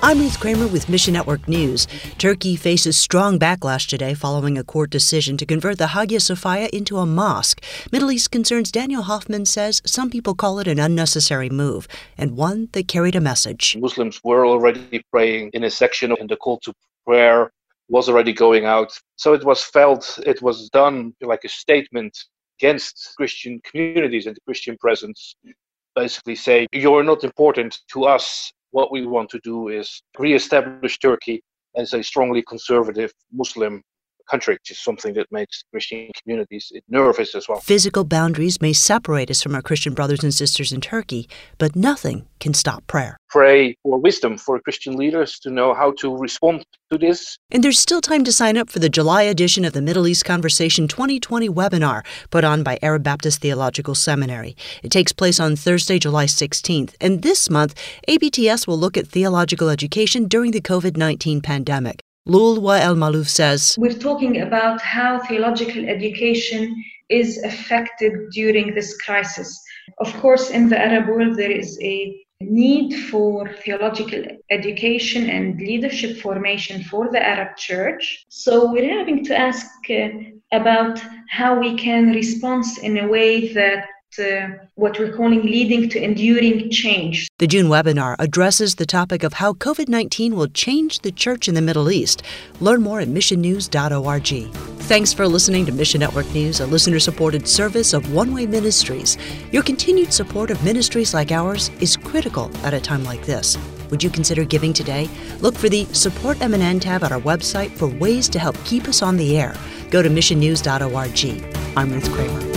I'm Ruth Kramer with Mission Network News. Turkey faces strong backlash today following a court decision to convert the Hagia Sophia into a mosque. Middle East Concerns Daniel Hoffman says some people call it an unnecessary move and one that carried a message. Muslims were already praying in a section, and the call to prayer was already going out. So it was felt, it was done like a statement against Christian communities and the Christian presence. Basically say, you're not important to us. What we want to do is re-establish Turkey as a strongly conservative Muslim country, which is something that makes Christian communities nervous as well. Physical boundaries may separate us from our Christian brothers and sisters in Turkey, but nothing can stop prayer. Pray for wisdom for Christian leaders to know how to respond to this. And there's still time to sign up for the July edition of the Middle East Conversation 2020 webinar put on by Arab Baptist Theological Seminary. It takes place on Thursday, July 16th. And this month, ABTS will look at theological education during the COVID-19 pandemic. Lulwa El-Malouf says, we're talking about how theological education is affected during this crisis. Of course, in the Arab world, there is a need for theological education and leadership formation for the Arab Church. So we're having to ask about how we can respond in a way that what we're calling leading to enduring change. The June webinar addresses the topic of how COVID-19 will change the church in the Middle East. Learn more at missionnews.org. Thanks for listening to Mission Network News, a listener-supported service of One Way Ministries. Your continued support of ministries like ours is critical at a time like this. Would you consider giving today? Look for the Support MNN tab at our website for ways to help keep us on the air. Go to missionnews.org. I'm Ruth Kramer.